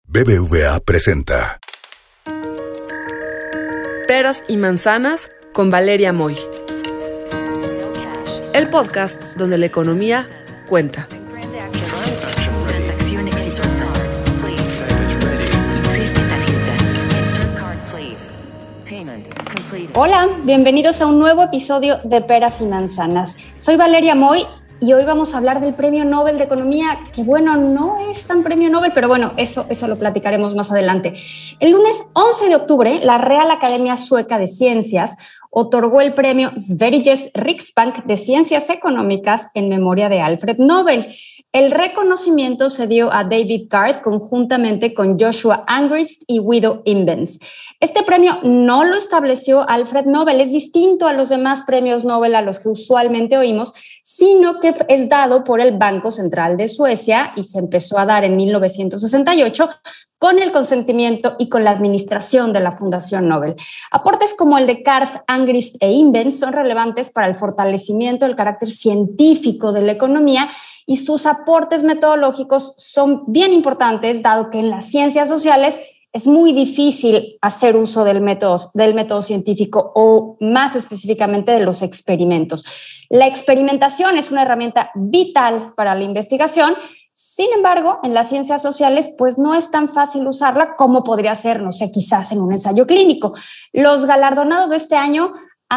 BBVA presenta Peras y manzanas con Valeria Moy. El podcast donde la economía cuenta. Hola, bienvenidos a un nuevo episodio de Peras y Manzanas. Soy Valeria Moy y hoy vamos a hablar del Premio Nobel de Economía, que bueno, no es tan Premio Nobel, pero bueno, eso lo platicaremos más adelante. El lunes 11 de octubre, la Real Academia Sueca de Ciencias otorgó el premio Sveriges Riksbank de Ciencias Económicas en memoria de Alfred Nobel. El reconocimiento se dio a David Card conjuntamente con Joshua Angrist y Guido Imbens. Este premio no lo estableció Alfred Nobel, es distinto a los demás premios Nobel a los que usualmente oímos, sino que es dado por el Banco Central de Suecia y se empezó a dar en 1968 con el consentimiento y con la administración de la Fundación Nobel. Aportes como el de Card, Angrist e Imbens son relevantes para el fortalecimiento del carácter científico de la economía y sus aportes metodológicos son bien importantes, dado que en las ciencias sociales es muy difícil hacer uso del método científico o más específicamente de los experimentos. La experimentación es una herramienta vital para la investigación. Sin embargo, en las ciencias sociales, pues no es tan fácil usarla como podría ser, no sé, quizás en un ensayo clínico. Los galardonados de este año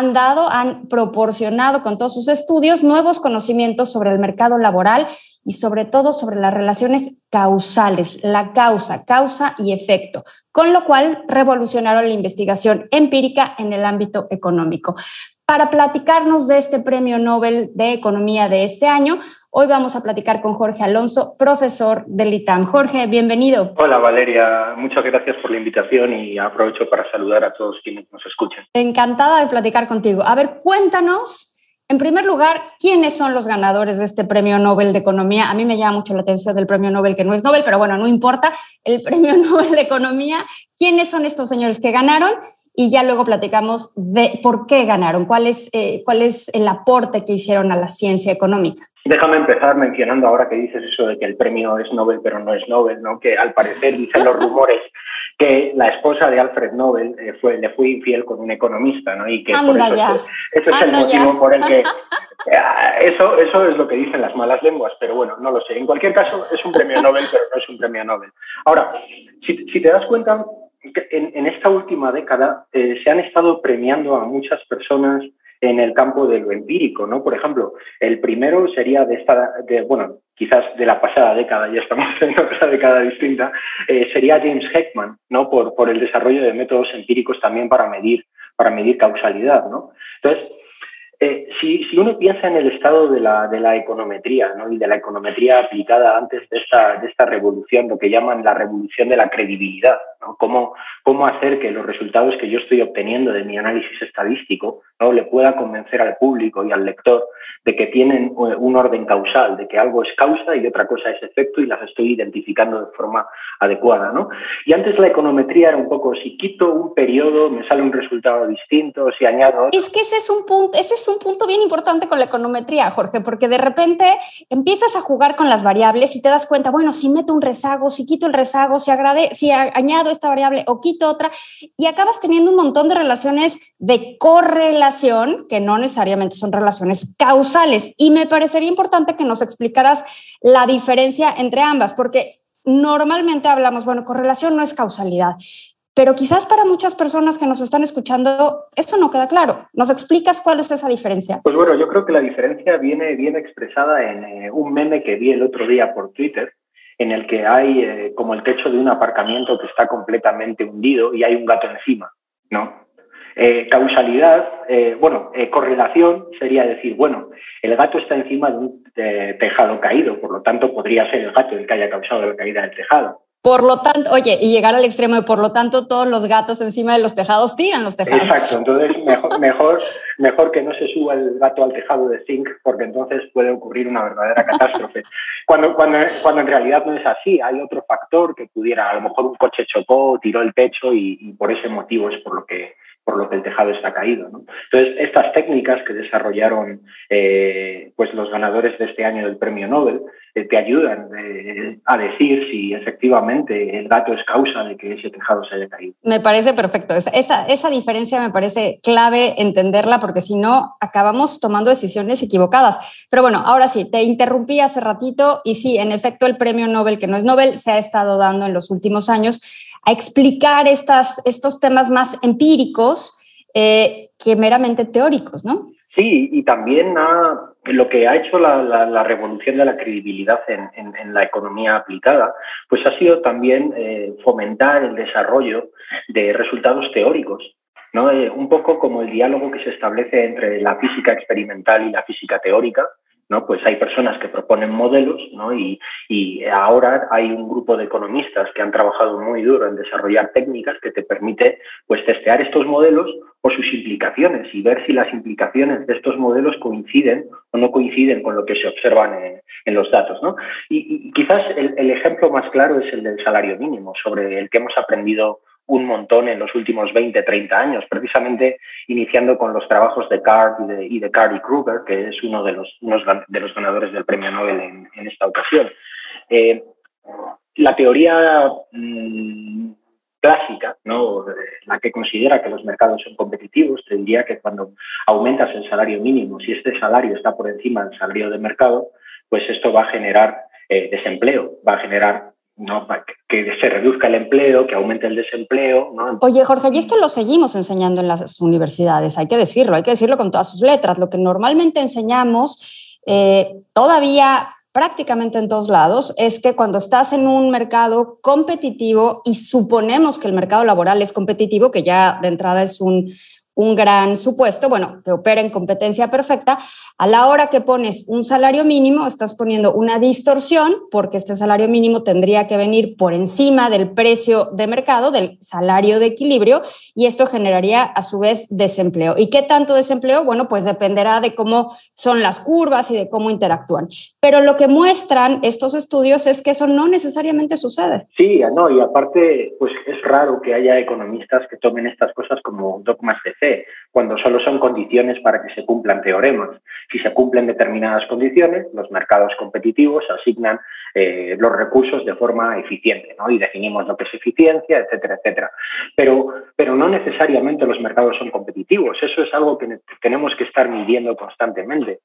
han proporcionado con todos sus estudios nuevos conocimientos sobre el mercado laboral y sobre todo sobre las relaciones causales, la causa y efecto, con lo cual revolucionaron la investigación empírica en el ámbito económico. Para platicarnos de este Premio Nobel de Economía de este año, hoy vamos a platicar con Jorge Alonso, profesor del ITAM. Jorge, bienvenido. Hola Valeria, muchas gracias por la invitación y aprovecho para saludar a todos quienes nos escuchan. Encantada de platicar contigo. A ver, cuéntanos, en primer lugar, ¿quiénes son los ganadores de este Premio Nobel de Economía? A mí me llama mucho la atención del Premio Nobel, que no es Nobel, pero bueno, no importa, el Premio Nobel de Economía. ¿Quiénes son estos señores que ganaron? Y ya luego platicamos de por qué ganaron, cuál es el aporte que hicieron a la ciencia económica. Déjame empezar mencionando ahora que dices eso de que el premio es Nobel pero no es Nobel, ¿no? Que al parecer dicen los rumores que la esposa de Alfred Nobel le fue infiel con un economista, ¿no? Y que por eso ese es el motivo por el que eso es lo que dicen las malas lenguas, pero bueno, no lo sé. En cualquier caso, es un premio Nobel, pero no es un premio Nobel. Ahora, si te das cuenta, en esta última década se han estado premiando a muchas personas en el campo de lo empírico, ¿no? Por ejemplo, el primero sería quizás de la pasada década, ya estamos en otra década distinta, sería James Heckman, ¿no? Por el desarrollo de métodos empíricos también para medir causalidad, ¿no? Entonces, si uno piensa en el estado de la econometría, ¿no? Y de la econometría aplicada antes de esta revolución, lo que llaman la revolución de la credibilidad, ¿no? Cómo hacer que los resultados que yo estoy obteniendo de mi análisis estadístico, ¿no? Le pueda convencer al público y al lector de que tienen un orden causal, de que algo es causa y otra cosa es efecto y las estoy identificando de forma adecuada, ¿no? Y antes la econometría era un poco, si quito un periodo me sale un resultado distinto, si añado otro. Es que ese es un punto bien importante con la econometría, Jorge, porque de repente empiezas a jugar con las variables y te das cuenta, bueno, si meto un rezago, si quito el rezago, si añado esta variable o quito otra, y acabas teniendo un montón de relaciones de correlación que no necesariamente son relaciones causales. Y me parecería importante que nos explicaras la diferencia entre ambas, porque normalmente hablamos, bueno, correlación no es causalidad. Pero quizás para muchas personas que nos están escuchando eso no queda claro. ¿Nos explicas cuál es esa diferencia? Pues bueno, yo creo que la diferencia viene bien expresada en un meme que vi el otro día por Twitter, en el que hay como el techo de un aparcamiento que está completamente hundido y hay un gato encima, ¿no? Causalidad, correlación sería decir, bueno, el gato está encima de un tejado caído, por lo tanto podría ser el gato el que haya causado la caída del tejado. Por lo tanto, oye, y llegar al extremo de por lo tanto todos los gatos encima de los tejados tiran los tejados. Exacto, entonces mejor que no se suba el gato al tejado de zinc, porque entonces puede ocurrir una verdadera catástrofe. Cuando en realidad no es así, hay otro factor que pudiera, a lo mejor un coche chocó, tiró el techo y por ese motivo es por lo que el tejado está caído, ¿no? Entonces, estas técnicas que desarrollaron pues los ganadores de este año del Premio Nobel te ayudan a decir si efectivamente el dato es causa de que ese tejado se haya caído. Me parece perfecto. Esa diferencia me parece clave entenderla, porque si no acabamos tomando decisiones equivocadas. Pero bueno, ahora sí, te interrumpí hace ratito y sí, en efecto, el premio Nobel, que no es Nobel, se ha estado dando en los últimos años a explicar estos temas más empíricos que meramente teóricos, ¿no? Sí, y también lo que ha hecho la revolución de la credibilidad en la economía aplicada, pues ha sido también fomentar el desarrollo de resultados teóricos, ¿no? Un poco como el diálogo que se establece entre la física experimental y la física teórica, ¿no? Pues hay personas que proponen modelos, ¿no? Y ahora hay un grupo de economistas que han trabajado muy duro en desarrollar técnicas que te permite pues testear estos modelos o sus implicaciones y ver si las implicaciones de estos modelos coinciden o no coinciden con lo que se observan en los datos, ¿no? Y quizás el ejemplo más claro es el del salario mínimo, sobre el que hemos aprendido un montón en los últimos 20, 30 años, precisamente iniciando con los trabajos de Card y de Card y Kruger, que es uno de los ganadores del premio Nobel en esta ocasión. La teoría clásica, ¿no? La que considera que los mercados son competitivos, te diría que cuando aumentas el salario mínimo, si este salario está por encima del salario de mercado, pues esto va a generar desempleo, va a generar, ¿no? Que se reduzca el empleo, que aumente el desempleo, ¿no? Oye, Jorge, y esto lo seguimos enseñando en las universidades, hay que decirlo con todas sus letras. Lo que normalmente enseñamos todavía prácticamente en todos lados es que cuando estás en un mercado competitivo, y suponemos que el mercado laboral es competitivo, que ya de entrada es un gran supuesto, bueno, que opera en competencia perfecta, a la hora que pones un salario mínimo, estás poniendo una distorsión, porque este salario mínimo tendría que venir por encima del precio de mercado, del salario de equilibrio, y esto generaría a su vez desempleo. ¿Y qué tanto desempleo? Bueno, pues dependerá de cómo son las curvas y de cómo interactúan. Pero lo que muestran estos estudios es que eso no necesariamente sucede. Sí, no, y aparte, pues es raro que haya economistas que tomen estas cosas como dogmas de fe, cuando solo son condiciones para que se cumplan teoremas. Si se cumplen determinadas condiciones, los mercados competitivos asignan los recursos de forma eficiente, ¿no? Y definimos lo que es eficiencia, etcétera, etcétera. Pero no necesariamente los mercados son competitivos. Eso es algo que tenemos que estar midiendo constantemente.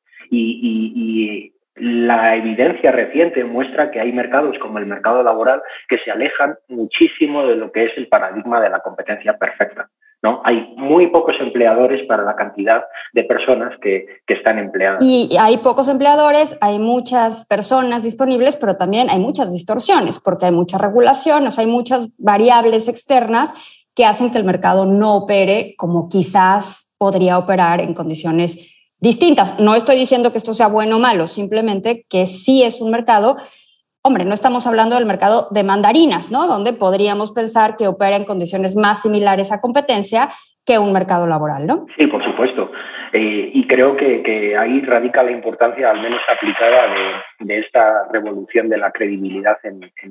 Y la evidencia reciente muestra que hay mercados como el mercado laboral que se alejan muchísimo de lo que es el paradigma de la competencia perfecta, ¿no? Hay muy pocos empleadores para la cantidad de personas que están empleadas. Y hay pocos empleadores, hay muchas personas disponibles, pero también hay muchas distorsiones, porque hay mucha regulación, o sea, hay muchas variables externas que hacen que el mercado no opere como quizás podría operar en condiciones distintas. No estoy diciendo que esto sea bueno o malo, simplemente que sí es un mercado. Hombre, no estamos hablando del mercado de mandarinas, ¿no? Donde podríamos pensar que opera en condiciones más similares a competencia que un mercado laboral, ¿no? Sí, por supuesto. Y creo que ahí radica la importancia, al menos aplicada, de esta revolución de la credibilidad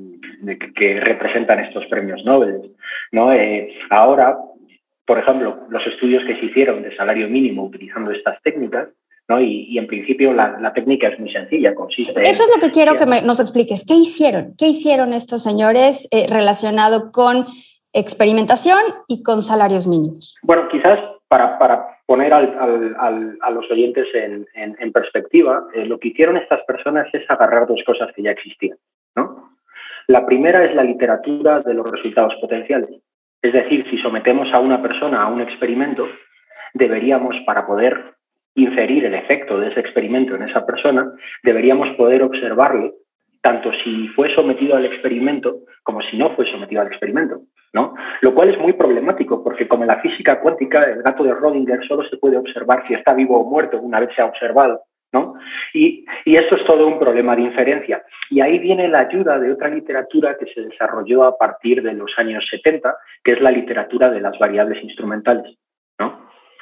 que representan estos premios Nobel, ¿no? Ahora, por ejemplo, los estudios que se hicieron de salario mínimo utilizando estas técnicas, ¿no? Y en principio la técnica es muy sencilla, consiste Eso es lo que quiero que nos expliques. ¿Qué hicieron? ¿Qué hicieron estos señores relacionado con experimentación y con salarios mínimos? Bueno, quizás para poner a los oyentes en perspectiva, lo que hicieron estas personas es agarrar dos cosas que ya existían, ¿no? La primera es la literatura de los resultados potenciales. Es decir, si sometemos a una persona a un experimento, deberíamos, para poder inferir el efecto de ese experimento en esa persona, deberíamos poder observarle tanto si fue sometido al experimento como si no fue sometido al experimento, ¿no? Lo cual es muy problemático, porque como en la física cuántica, el gato de Rödinger solo se puede observar si está vivo o muerto una vez se ha observado, ¿no? Y esto es todo un problema de inferencia. Y ahí viene la ayuda de otra literatura que se desarrolló a partir de los años 70, que es la literatura de las variables instrumentales, ¿no?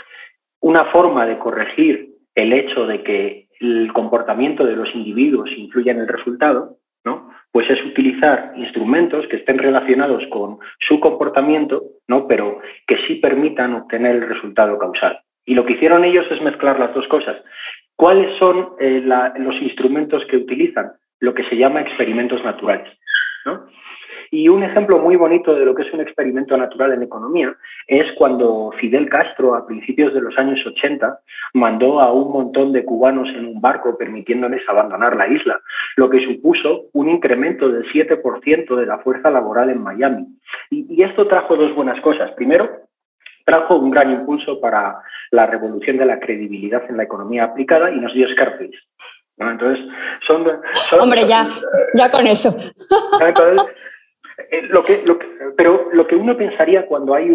Una forma de corregir el hecho de que el comportamiento de los individuos influye en el resultado, ¿no? Pues es utilizar instrumentos que estén relacionados con su comportamiento, ¿no? Pero que sí permitan obtener el resultado causal. Y lo que hicieron ellos es mezclar las dos cosas. ¿Cuáles son los instrumentos que utilizan? lo que se llama experimentos naturales, ¿no? Y un ejemplo muy bonito de lo que es un experimento natural en economía es cuando Fidel Castro, a principios de los años 80, mandó a un montón de cubanos en un barco permitiéndoles abandonar la isla, lo que supuso un incremento del 7% de la fuerza laboral en Miami. Y esto trajo dos buenas cosas. Primero, trajo un gran impulso para la revolución de la credibilidad en la economía aplicada y nos dio Scarface, ¿no? Entonces, Hombre, ya con eso. Entonces, pero lo que uno pensaría cuando hay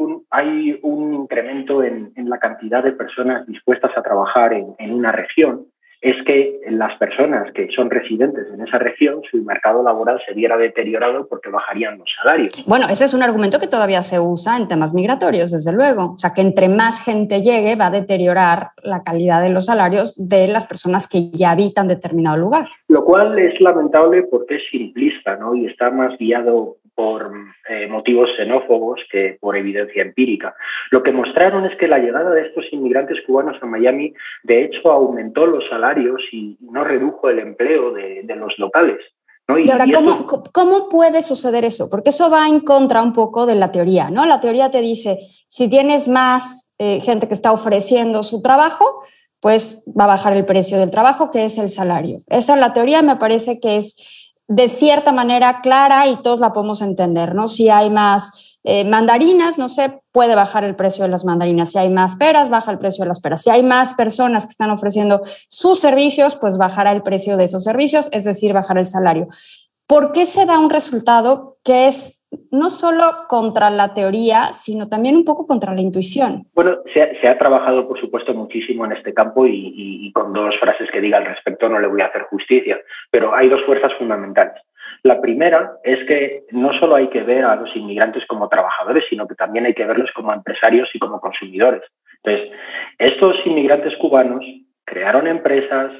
un incremento en la cantidad de personas dispuestas a trabajar en una región es que las personas que son residentes en esa región, su mercado laboral se viera deteriorado porque bajarían los salarios. Bueno, ese es un argumento que todavía se usa en temas migratorios, desde luego. O sea, que entre más gente llegue va a deteriorar la calidad de los salarios de las personas que ya habitan determinado lugar. Lo cual es lamentable porque es simplista, ¿no? Y está más guiado por motivos xenófobos que por evidencia empírica. Lo que mostraron es que la llegada de estos inmigrantes cubanos a Miami, de hecho, aumentó los salarios y no redujo el empleo de los locales, ¿no? Y ahora, ¿cómo puede suceder eso? Porque eso va en contra un poco de la teoría, ¿no? La teoría te dice, si tienes más gente que está ofreciendo su trabajo, pues va a bajar el precio del trabajo, que es el salario. Esa es la teoría, me parece que es de cierta manera clara y todos la podemos entender, ¿no? Si hay más mandarinas, no sé, puede bajar el precio de las mandarinas. Si hay más peras, baja el precio de las peras. Si hay más personas que están ofreciendo sus servicios, pues bajará el precio de esos servicios, es decir, bajará el salario. ¿Por qué se da un resultado que es no solo contra la teoría, sino también un poco contra la intuición? Bueno, se ha trabajado, por supuesto, muchísimo en este campo y con dos frases que diga al respecto no le voy a hacer justicia, pero hay dos fuerzas fundamentales. La primera es que no solo hay que ver a los inmigrantes como trabajadores, sino que también hay que verlos como empresarios y como consumidores. Entonces, estos inmigrantes cubanos crearon empresas,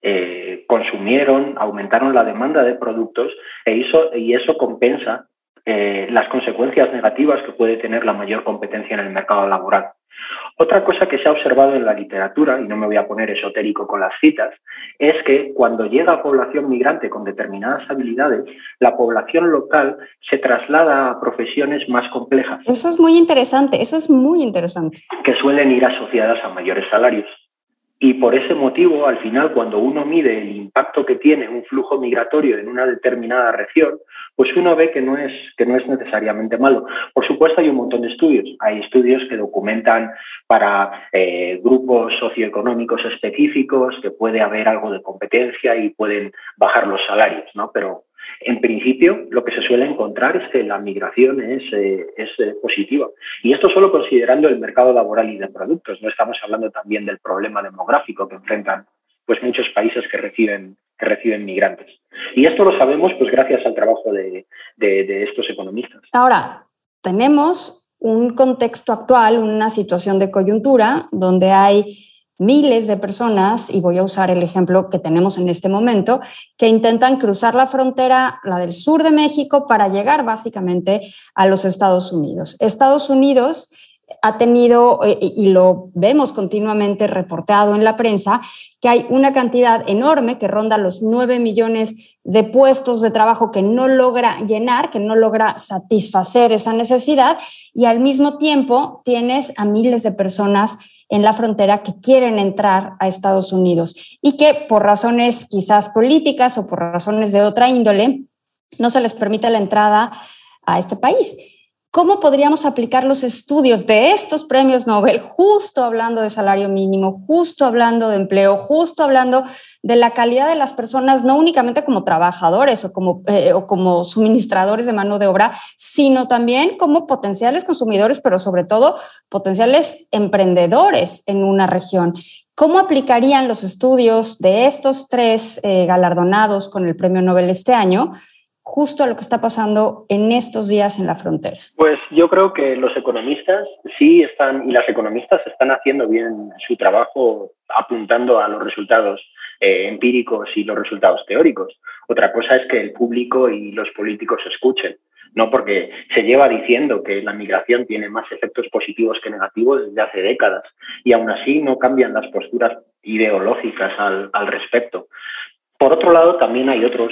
consumieron, aumentaron la demanda de productos y eso compensa las consecuencias negativas que puede tener la mayor competencia en el mercado laboral. Otra cosa que se ha observado en la literatura, y no me voy a poner esotérico con las citas, es que cuando llega población migrante con determinadas habilidades, la población local se traslada a profesiones más complejas. Eso es muy interesante, que suelen ir asociadas a mayores salarios. Y por ese motivo, al final, cuando uno mide el impacto que tiene un flujo migratorio en una determinada región, pues uno ve que no es necesariamente malo. Por supuesto, hay un montón de estudios. Hay estudios que documentan para grupos socioeconómicos específicos que puede haber algo de competencia y pueden bajar los salarios, ¿no? Pero en principio, lo que se suele encontrar es que la migración es positiva. Y esto solo considerando el mercado laboral y de productos. No estamos hablando también del problema demográfico que enfrentan pues, muchos países que reciben migrantes. Y esto lo sabemos pues, gracias al trabajo de estos economistas. Ahora, tenemos un contexto actual, una situación de coyuntura donde hay miles de personas, y voy a usar el ejemplo que tenemos en este momento, que intentan cruzar la frontera, la del sur de México, para llegar básicamente a los Estados Unidos. Estados Unidos ha tenido, y lo vemos continuamente reportado en la prensa, que hay una cantidad enorme que ronda los 9 millones de puestos de trabajo que no logra llenar, que no logra satisfacer esa necesidad, y al mismo tiempo tienes a miles de personas en la frontera que quieren entrar a Estados Unidos y que por razones quizás políticas o por razones de otra índole no se les permite la entrada a este país. ¿Cómo podríamos aplicar los estudios de estos premios Nobel, justo hablando de salario mínimo, justo hablando de empleo, justo hablando de la calidad de las personas, no únicamente como trabajadores o como suministradores de mano de obra, sino también como potenciales consumidores, pero sobre todo potenciales emprendedores en una región? ¿Cómo aplicarían los estudios de estos tres galardonados con el premio Nobel este año justo a lo que está pasando en estos días en la frontera? Pues yo creo que los economistas sí están, y las economistas están haciendo bien su trabajo apuntando a los resultados empíricos y los resultados teóricos. Otra cosa es que el público y los políticos escuchen, ¿no? Porque se lleva diciendo que la migración tiene más efectos positivos que negativos desde hace décadas y aún así no cambian las posturas ideológicas al respecto. Por otro lado, también hay otros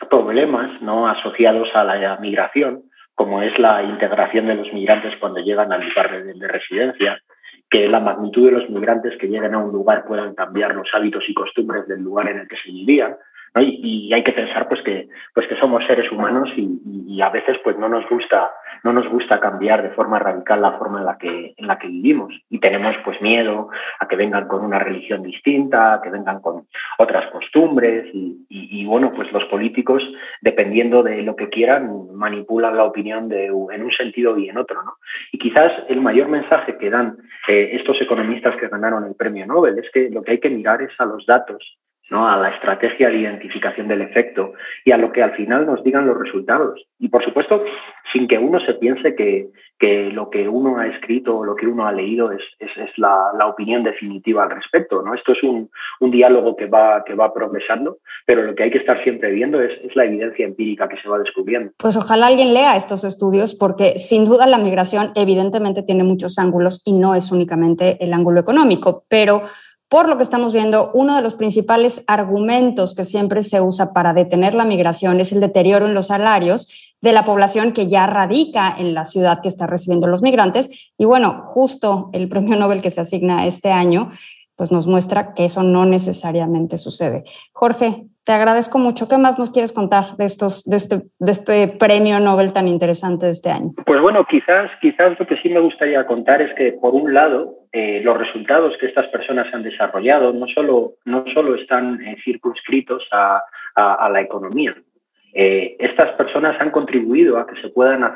problemas, ¿no?, asociados a la migración, como es la integración de los migrantes cuando llegan al lugar de residencia, que la magnitud de los migrantes que lleguen a un lugar puedan cambiar los hábitos y costumbres del lugar en el que se vivían, ¿no? Y hay que pensar pues que somos seres humanos y a veces pues no nos gusta cambiar de forma radical la forma en la que vivimos, y tenemos pues miedo a que vengan con una religión distinta, a que vengan con otras costumbres y bueno, pues los políticos, dependiendo de lo que quieran, manipulan la opinión en un sentido y en otro, ¿no? Y quizás el mayor mensaje que dan estos economistas que ganaron el premio Nobel es que lo que hay que mirar es a los datos, ¿no?, a la estrategia de identificación del efecto y a lo que al final nos digan los resultados. Y, por supuesto, sin que uno se piense que lo que uno ha escrito o lo que uno ha leído es la opinión definitiva al respecto, ¿no? Esto es un diálogo que va progresando, pero lo que hay que estar siempre viendo es la evidencia empírica que se va descubriendo. Pues ojalá alguien lea estos estudios, porque sin duda la migración evidentemente tiene muchos ángulos y no es únicamente el ángulo económico, pero por lo que estamos viendo, uno de los principales argumentos que siempre se usa para detener la migración es el deterioro en los salarios de la población que ya radica en la ciudad que está recibiendo los migrantes. Y bueno, justo el premio Nobel que se asigna este año pues nos muestra que eso no necesariamente sucede. Jorge, te agradezco mucho. ¿Qué más nos quieres contar de este premio Nobel tan interesante de este año? Pues bueno, quizás lo que sí me gustaría contar es que, por un lado, los resultados que estas personas han desarrollado no solo están circunscritos a la economía. Estas personas han contribuido a que se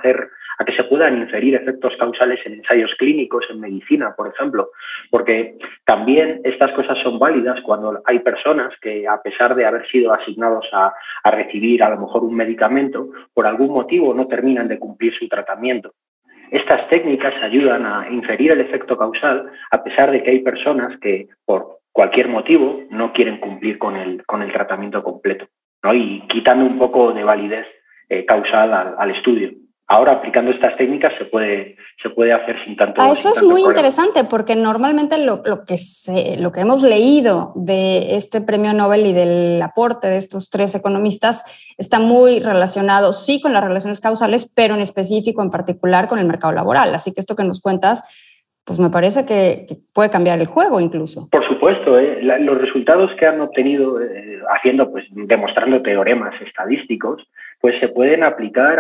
puedan inferir efectos causales en ensayos clínicos, en medicina, por ejemplo, porque también estas cosas son válidas cuando hay personas que, a pesar de haber sido asignados a recibir a lo mejor un medicamento, por algún motivo no terminan de cumplir su tratamiento. Estas técnicas ayudan a inferir el efecto causal, a pesar de que hay personas que, por cualquier motivo, no quieren cumplir con el tratamiento completo, ¿no? Y quitando un poco de validez causal al estudio. Ahora, aplicando estas técnicas, se puede hacer sin tanto problema. Eso es muy interesante, porque normalmente lo que hemos leído de este premio Nobel y del aporte de estos tres economistas está muy relacionado, sí, con las relaciones causales, pero en específico, en particular, con el mercado laboral. Así que esto que nos cuentas, pues me parece que puede cambiar el juego incluso. Por supuesto, los resultados que han obtenido demostrando teoremas estadísticos, pues se pueden aplicar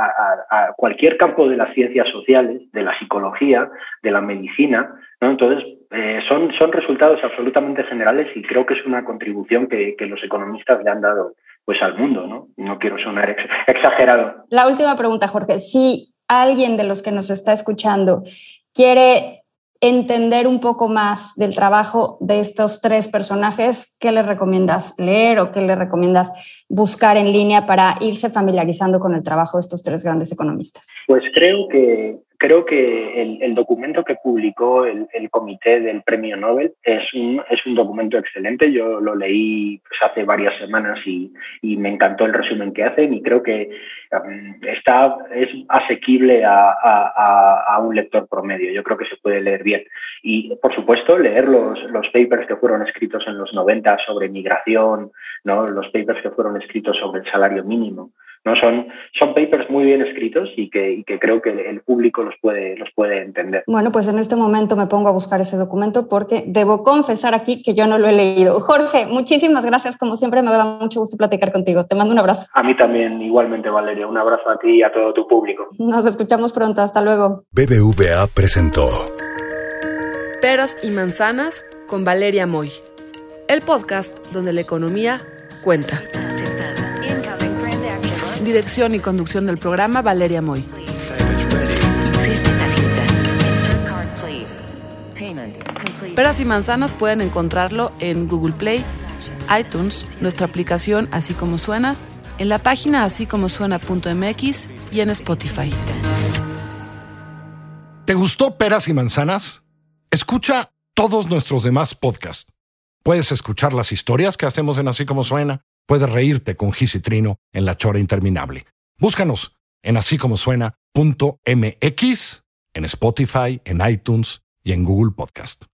a cualquier campo de las ciencias sociales, de la psicología, de la medicina, ¿no? Entonces, son resultados absolutamente generales y creo que es una contribución que los economistas le han dado pues al mundo, ¿no? No quiero sonar exagerado. La última pregunta, Jorge. Si alguien de los que nos está escuchando quiere entender un poco más del trabajo de estos tres personajes, ¿qué le recomiendas leer o qué le recomiendas buscar en línea para irse familiarizando con el trabajo de estos tres grandes economistas? Pues creo que el documento que publicó el comité del premio Nobel es un documento excelente. Yo lo leí pues hace varias semanas y me encantó el resumen que hacen, y creo que es asequible a un lector promedio. Yo creo que se puede leer bien. Y, por supuesto, leer los papers que fueron escritos en los 90 sobre migración, ¿no? Los papers que fueron escritos sobre el salario mínimo, ¿no? Son papers muy bien escritos y que creo que el público los puede entender. Bueno, pues en este momento me pongo a buscar ese documento porque debo confesar aquí que yo no lo he leído. Jorge, muchísimas gracias. Como siempre, me da mucho gusto platicar contigo. Te mando un abrazo. A mí también, igualmente, Valeria. Un abrazo a ti y a todo tu público. Nos escuchamos pronto. Hasta luego. BBVA presentó Peras y manzanas con Valeria Moy, el podcast donde la economía cuenta. Dirección y conducción del programa, Valeria Moy. Peras y manzanas pueden encontrarlo en Google Play, iTunes, nuestra aplicación Así Como Suena, en la página asícomosuena.mx y en Spotify. ¿Te gustó Peras y Manzanas? Escucha todos nuestros demás podcasts. Puedes escuchar las historias que hacemos en Así Como Suena. Puedes reírte con Gis y Trino en La Chora Interminable. Búscanos en asícomosuena.mx, en Spotify, en iTunes y en Google Podcast.